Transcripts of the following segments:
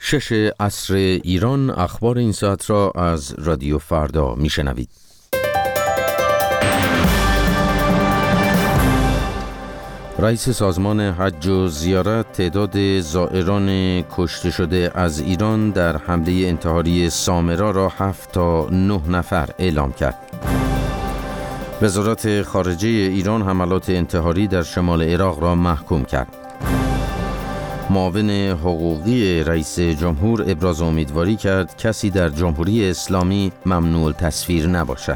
6 عصر ایران. اخبار این ساعت را از رادیو فردا میشنوید. رئیس سازمان حج و زیارت تعداد زائران کشته شده از ایران در حمله انتحاری سامرا را 7 تا 9 نفر اعلام کرد. وزارت خارجه ایران حملات انتحاری در شمال عراق را محکوم کرد. معاون حقوقی رئیس جمهور ابراز امیدواری کرد کسی در جمهوری اسلامی ممنوع التصویر نباشد.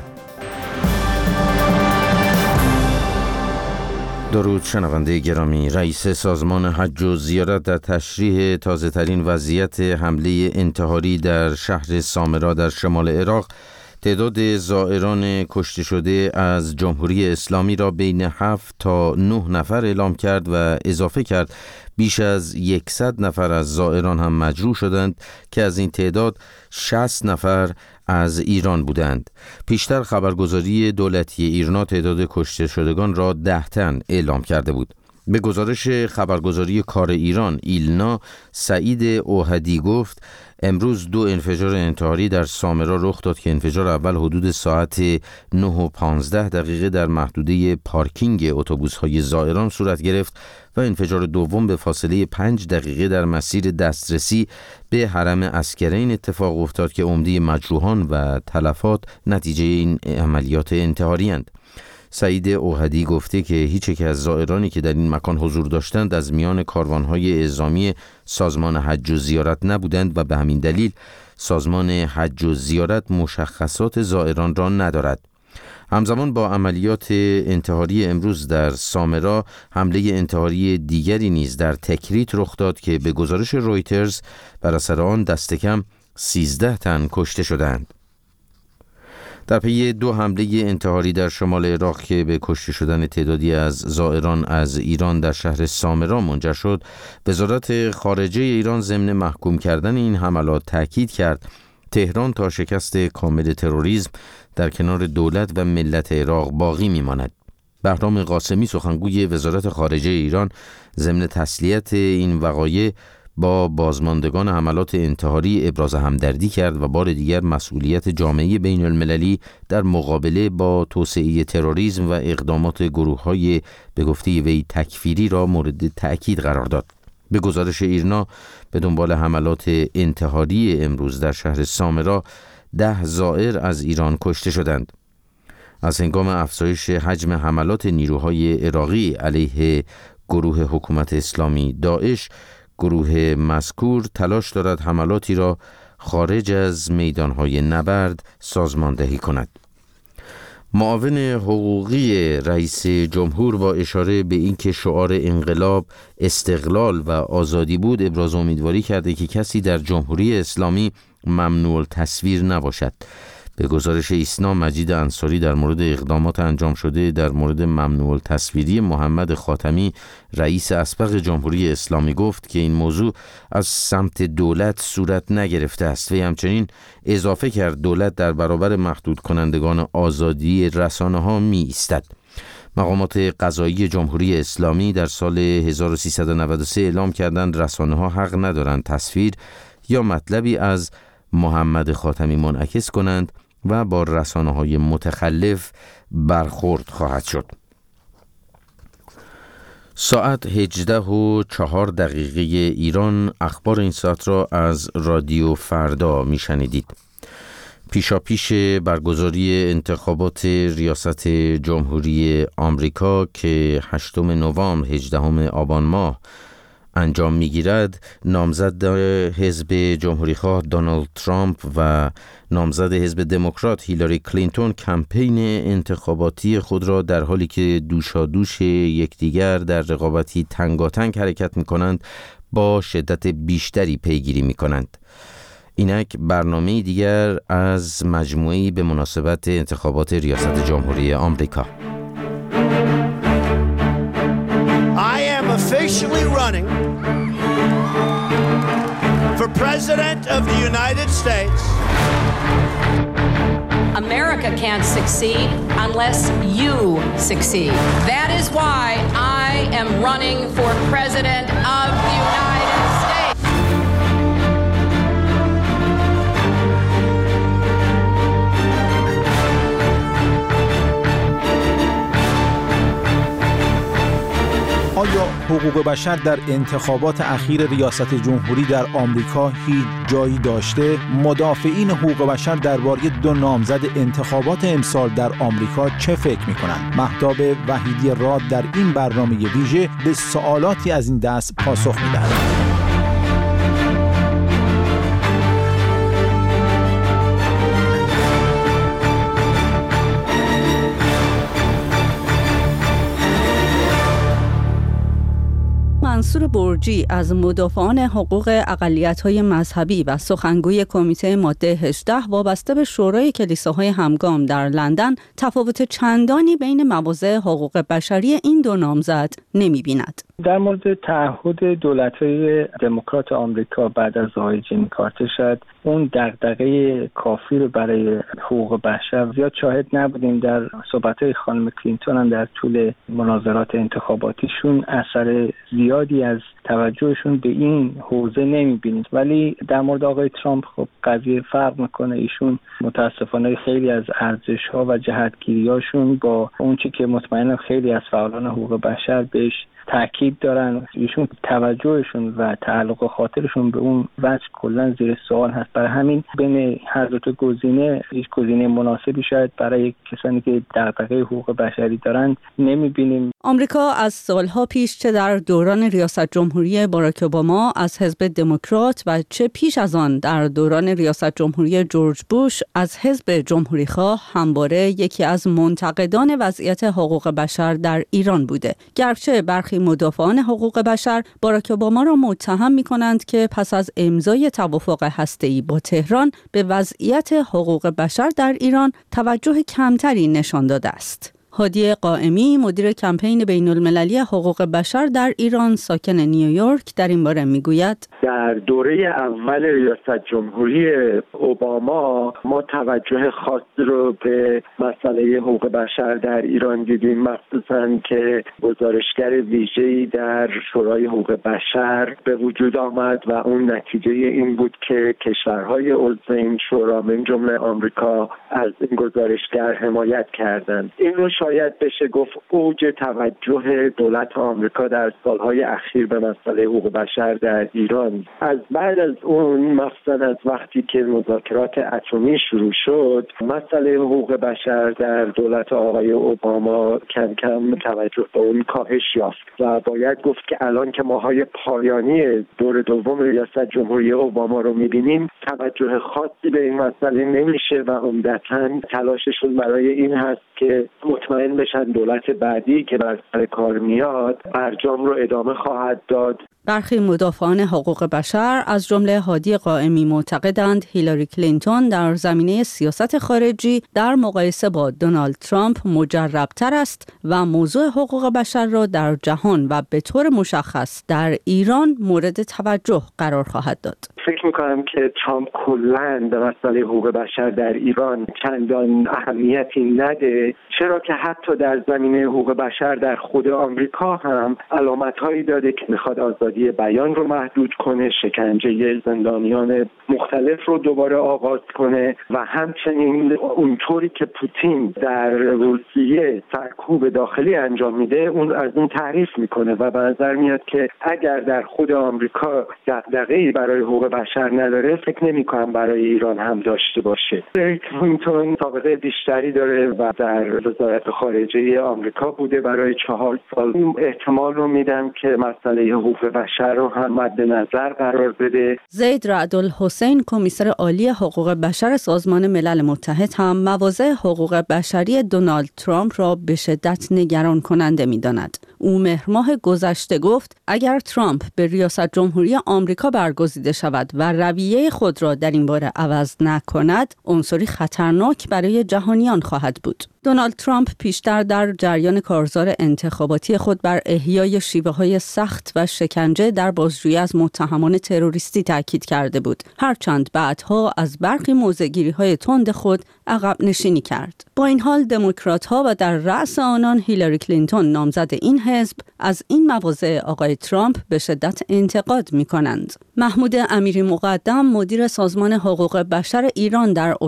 درود شنونده گرامی. رئیس سازمان حج و زیارت در تشریح تازه‌ترین وضعیت حمله انتحاری در شهر سامرا در شمال عراق تعداد زائران کشته شده از جمهوری اسلامی را بین 7 تا 9 نفر اعلام کرد و اضافه کرد بیش از 100 نفر از زائران هم مجروح شدند که از این تعداد 60 نفر از ایران بودند. پیشتر خبرگزاری دولتی ایرنا تعداد کشته شدگان را 10 تن اعلام کرده بود. به گزارش خبرگزاری کار ایران ایلنا، سعید اوهدی گفت امروز 2 انفجار انتحاری در سامرا رخ داد که انفجار اول حدود ساعت 9:15 در محدوده پارکینگ اتوبوس‌های زائران صورت گرفت و انفجار دوم به فاصله 5 دقیقه در مسیر دسترسی به حرم عسکرین اتفاق افتاد که عمده مجروحان و تلفات نتیجه این عملیات انتحاری اند. سعید اوهدی گفته که هیچ یک از زائرانی که در این مکان حضور داشتند از میان کاروانهای اعزامی سازمان حج و زیارت نبودند و به همین دلیل سازمان حج و زیارت مشخصات زائران را ندارد. همزمان با عملیات انتحاری امروز در سامرا حمله انتحاری دیگری نیز در تکریت رخ داد که به گزارش رویترز بر اثر آن دست کم 13 تن کشته شدند. در پی 2 حمله انتحاری در شمال عراق که به کشته شدن تعدادی از زائران از ایران در شهر سامرا منجر شد، وزارت خارجه ایران ضمن محکوم کردن این حملات تاکید کرد تهران تا شکست کامل تروریسم در کنار دولت و ملت عراق باقی میماند. بهرام قاسمی سخنگوی وزارت خارجه ایران ضمن تسلیت این وقایع با بازماندگان حملات انتحاری ابراز همدردی کرد و بار دیگر مسئولیت جامعه بین المللی در مقابله با توسعه تروریسم و اقدامات گروه‌های به گفته وی تکفیری را مورد تأکید قرار داد. به گزارش ایرنا به دنبال حملات انتحاری امروز در شهر سامرا 10 زائر از ایران کشته شدند. از هنگام افزایش حجم حملات نیروهای عراقی علیه گروه حکومت اسلامی داعش، گروه مذکور تلاش دارد حملاتی را خارج از میدانهای نبرد سازماندهی کند. معاون حقوقی رئیس جمهور با اشاره به اینکه شعار انقلاب استقلال و آزادی بود ابراز امیدواری کرده که کسی در جمهوری اسلامی ممنوع التصویر نباشد. به گزارش ایسنا، مجید انصاری در مورد اقدامات انجام شده در مورد ممنوع التصویری محمد خاتمی رئیس اسبق جمهوری اسلامی گفت که این موضوع از سمت دولت صورت نگرفته است و همچنین اضافه کرد دولت در برابر محدود کنندگان آزادی رسانه ها می ایستد. مقامات قضایی جمهوری اسلامی در سال 1393 اعلام کردند رسانه ها حق ندارند تصویر یا مطلبی از محمد خاتمی منعکس کنند و با رسانه‌های متخلف برخورد خواهد شد. ساعت 18:04 ایران. اخبار این ساعت را از رادیو فردا میشنیدید. پیشاپیش برگزاری انتخابات ریاست جمهوری آمریکا که 8 نوامبر 18 آبان ماه انجام میگیرد، نامزد حزب جمهوریخواه دونالد ترامپ و نامزد حزب دموکرات هیلاری کلینتون کمپین انتخاباتی خود را در حالی که دوشادوش یکدیگر در رقابتی تنگاتنگ حرکت می‌کنند با شدت بیشتری پیگیری می‌کنند. اینک برنامه دیگر از مجموعه‌ای به مناسبت انتخابات ریاست جمهوری آمریکا. I am officially running for President of the United States. America can't succeed unless you succeed. That is why I am running for President of the United States. حقوق بشر در انتخابات اخیر ریاست جمهوری در آمریکا هیچ جایی داشته؟ مدافعین حقوق بشر درباره دو نامزد انتخابات امسال در آمریکا چه فکر می‌کنند؟ مهتاب وحیدی راد در این برنامه ویژه به سوالاتی از این دست پاسخ می‌دهد. منصور برجی از مدافعان حقوق اقلیت‌های مذهبی و سخنگوی کمیته ماده 18 وابسته به شورای کلیساهای همگام در لندن تفاوت چندانی بین مواضع حقوق بشری این دو نامزد نمی‌بیند. در مورد تعهد دولت‌های دموکرات آمریکا بعد از آقای جیمی کارتر شاید اون دغدغه کافی رو برای حقوق بشر زیاد شاهد نبودیم. در صحبت‌های خانم کلینتون هم در طول مناظرات انتخاباتیشون اثر زیادی از توجهشون به این حوزه نمی‌بینید، ولی در مورد آقای ترامپ خب قضیه فرق می‌کنه. ایشون متأسفانه خیلی از ارزش‌ها و جهتگیری‌هاشون با اون چیزی که مطمئنم خیلی از فعالان حقوق بشر بهش تاکید دارن، ایشون توجهشون و تعلق خاطرشون به اون وجه کلا زیر سوال هست. برای همین بین هر دو تا گزینه هیچ گزینه مناسبی شاید برای کسانی که دغدغه حقوق بشری دارن نمی‌بینیم. آمریکا از سالها پیش چه در دوران ریاست جمهوری باراک اوباما از حزب دموکرات و چه پیش از آن در دوران ریاست جمهوری جورج بوش از حزب جمهوری‌خواه همواره یکی از منتقدان وضعیت حقوق بشر در ایران بوده. گرچه برخی مدافعان حقوق بشر باراک اوباما را متهم می‌کنند که پس از امضای توافق هسته‌ای با تهران به وضعیت حقوق بشر در ایران توجه کمتری نشان داده است. هادی قائمی مدیر کمپین بین‌المللی حقوق بشر در ایران ساکن نیویورک در این باره میگوید در دوره اول ریاست جمهوری اوباما ما توجه خاص رو به مسئله حقوق بشر در ایران دیدیم، مخصوصاً که گزارشگر ویژه‌ای در شورای حقوق بشر به وجود آمد و اون نتیجه این بود که کشورهای عضو این شورا من جمله آمریکا از این گزارشگر حمایت کردند. این رو شاید بشه گفت اوج توجه دولت آمریکا در سالهای اخیر به مسئله حقوق بشر در ایران. از بعد از اون مخصوصا از وقتی که مذاکرات اتمی شروع شد مسئله حقوق بشر در دولت آقای اوباما کم کم توجه به اون کاهش یافت و باید گفت که الان که ماهای پایانی دور دوم ریاست جمهوری اوباما رو می‌بینیم توجه خاصی به این مسئله نمیشه و عمدتاً تلاششون برای این هست که مطمئن بشن دولت بعدی که بر سر کار میاد برجام رو ادامه خواهد داد. برخی مدافعان حقوق بشر از جمله هادی قائمی معتقدند هیلاری کلینتون در زمینه سیاست خارجی در مقایسه با دونالد ترامپ مجرب‌تر است و موضوع حقوق بشر را در جهان و به طور مشخص در ایران مورد توجه قرار خواهد داد. فکر میکنم که ترامپ کلاً به مسئله حقوق بشر در ایران چندان اهمیتی نده، چرا که حتی در زمینه حقوق بشر در خود آمریکا هم علامت‌هایی داده که میخواد آزادی بیان رو محدود کنه، شکنجه زندانیان مختلف رو دوباره آغاز کنه و همچنین اونطوری که پوتین در روسیه سرکوب داخلی انجام میده اون از اون تعریف میکنه و به نظر میاد که اگر در خود آمریکا دغدغه‌ای برای حقوق بشر نداره فکر نمی‌کنم برای ایران هم داشته باشه. کلینتون سابقه بیشتری داره و در وزارت خارجه آمریکا بوده برای 4 سال. احتمال رو میدم که مسئله حقوق بشر رو هم مد نظر قرار بده. زید رعدالحسین کمیسر عالی حقوق بشر سازمان ملل متحد هم مواضع حقوق بشری دونالد ترامپ را به شدت نگران کننده می‌داند. او مهر ماه گذشته گفت اگر ترامپ به ریاست جمهوری آمریکا برگزیده شود و رویه خود را در این باره عوض نکند، عنصری خطرناک برای جهانیان خواهد بود. دونالد ترامپ پیشتر در جریان کارزار انتخاباتی خود بر احیای شیوه‌های سخت و شکنجه در بازجویی از متهمان تروریستی تاکید کرده بود، هرچند بعدها از برخی موضع‌گیری‌های تند خود عقب نشینی کرد. با این حال دموکرات‌ها و در رأس آنان هیلاری کلینتون نامزد این حزب از این مواضع آقای ترامپ به شدت انتقاد می‌کنند. محمود امیری مقدم مدیر سازمان حقوق بشر ایران در اسلو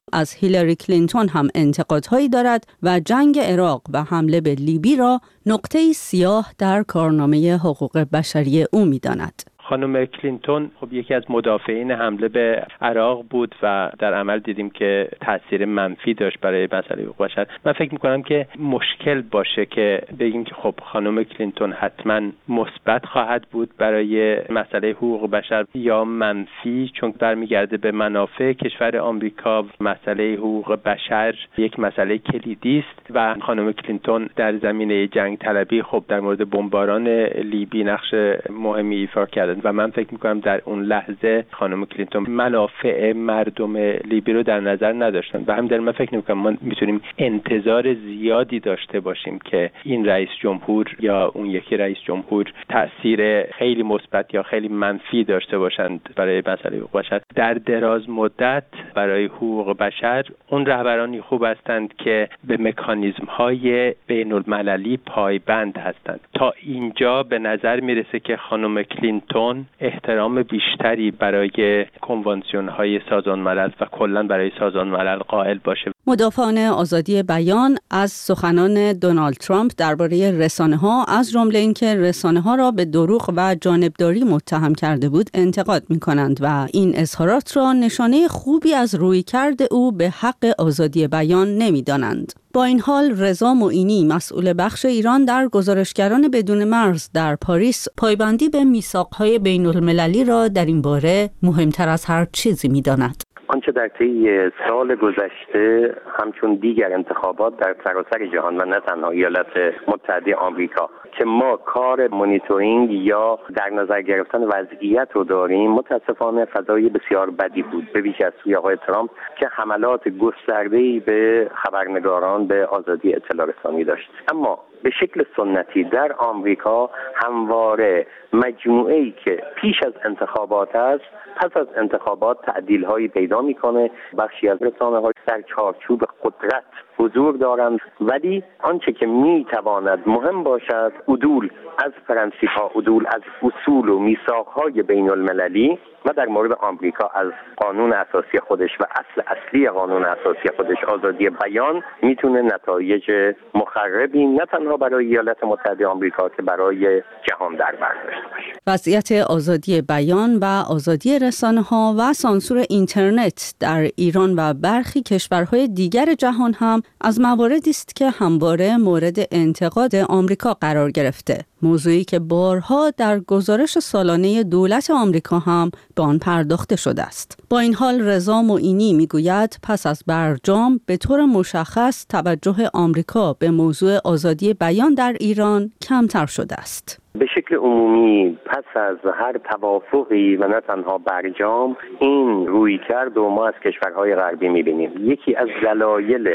از هیلاری کلینتون هم انتقادهایی دارد و جنگ عراق و حمله به لیبی را نقطه‌ای سیاه در کارنامه حقوق بشری او می‌داند. خانم کلینتون خب یکی از مدافعین حمله به عراق بود و در عمل دیدیم که تاثیر منفی داشت برای مسئله حقوق بشر. من فکر می‌کنم که مشکل باشه که بگیم که خب خانم کلینتون حتما مثبت خواهد بود برای مسئله حقوق بشر یا منفی، چون برمیگرده به منافع کشور آمریکا. مسئله حقوق بشر یک مسئله کلیدی است و خانم کلینتون در زمینه جنگ طلبی خب در مورد بمباران لیبی نقش مهمی ایفا کرد و من فکر میکنم در اون لحظه خانم کلینتون منافع مردم لیبی رو در نظر نداشتن و همین من فکر نمیکنم ما میتونیم انتظار زیادی داشته باشیم که این رئیس جمهور یا اون یکی رئیس جمهور تأثیر خیلی مثبت یا خیلی منفی داشته باشند برای مسئله حقوق بشر. در دراز مدت برای حقوق بشر اون رهبرانی خوب هستند که به مکانیزم‌های بین‌المللی پایبند هستند. تا اینجا به نظر میرسه که خانم کلینتون احترام بیشتری برای کنوانسیون‌های سازمان ملل و کلاً برای سازمان ملل قائل باشه. مدافعان آزادی بیان از سخنان دونالد ترامپ درباره رسانه‌ها از جمله اینکه رسانه‌ها را به دروغ و جانبداری متهم کرده بود انتقاد می‌کنند و این اظهارات را نشانه خوبی از رویکرد او به حق آزادی بیان نمی‌دانند. با این حال رضا معینی مسئول بخش ایران در گزارشگران بدون مرز در پاریس پایبندی به میثاق‌های بین‌المللی را در این باره مهمتر از هر چیزی می‌داند. آنچه در طی سال گذشته همچون دیگر انتخابات در سراسر جهان و نه تنها ایالات متحده آمریکا که ما کار مانیتورینگ یا در نظر گرفتن وضعیت رو داریم، متاسفانه فضای بسیار بدی بود به ویژه از سوی آقای ترامپ که حملات گسترده‌ای به خبرنگاران به آزادی اطلاع رسانی داشت. اما به شکل سنتی در آمریکا همواره مجموعه‌ای که پیش از انتخابات است پس از انتخابات تعدیل‌هایی پیدا می‌کنه. بخشی از رسانه‌ها در چارچوب قدرت حضور دارند، ولی آنچه که میتواند مهم باشد عدول از پرنسیپ‌ها، عدول از اصول و میثاق‌های بین‌المللی و در مورد آمریکا از قانون اساسی خودش و اصلی قانون اساسی خودش آزادی بیان میتونه نتایج مخربی نه تنها برای ایالات متحده آمریکا که برای جهان در بر داشته باشه. وضعیت آزادی بیان و آزادی رسانه‌ها و سانسور اینترنت در ایران و برخی کشورهای دیگر جهان هم از مواردی است که همواره مورد انتقاد آمریکا قرار گرفته. موضوعی که بارها در گزارش سالانه دولت آمریکا هم به آن پرداخته شده است. با این حال رضا معینی میگوید پس از برجام به طور مشخص توجه آمریکا به موضوع آزادی بیان در ایران کمتر شده است. به شکل عمومی پس از هر توافقی و نه تنها برجام این رویکرد و ما از کشورهای غربی می‌بینیم. یکی از دلایل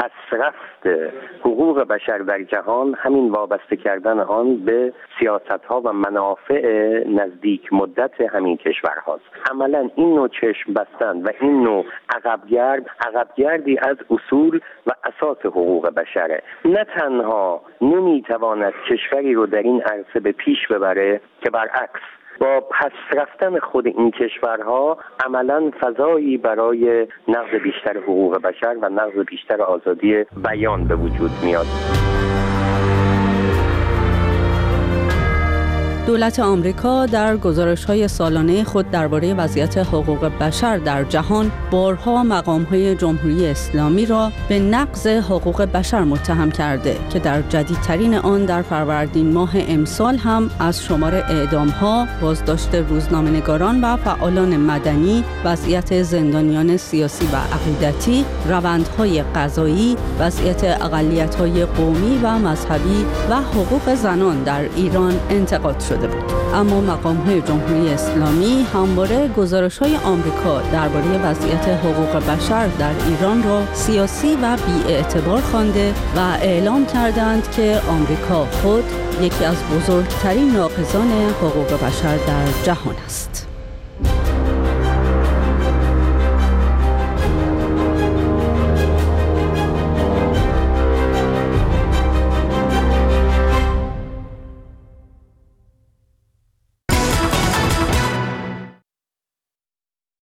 پسرفت حقوق بشر در جهان همین وابسته کردن آن به سیاست‌ها و منافع نزدیک مدت همین کشورهاست. عملاً این نوع چشم بستن و این نوع عقبگردی از اصول و اساس حقوق بشره. نه تنها نمیتواند کشوری رو در این عرصه به پیش ببره که برعکس با پس رفتن خود این کشورها عملاً فضایی برای نقض بیشتر حقوق بشر و نقض بیشتر آزادی بیان به وجود میاد. دولت آمریکا در گزارش‌های سالانه خود درباره وضعیت حقوق بشر در جهان بارها مقام‌های جمهوری اسلامی را به نقض حقوق بشر متهم کرده که در جدیدترین آن در فروردین ماه امسال هم از شمار اعدام‌ها، بازداشت روزنامه‌نگاران و فعالان مدنی، وضعیت زندانیان سیاسی و عقیدتی، روندهای قضایی، وضعیت اقلیت‌های قومی و مذهبی و حقوق زنان در ایران انتقاد شده بود. اما مقام‌های جمهوری اسلامی همواره گزارش‌های آمریکا درباره وضعیت حقوق بشر در ایران را سیاسی و بی‌اعتبار خوانده و اعلام کردند که آمریکا خود یکی از بزرگترین ناقضان حقوق بشر در جهان است.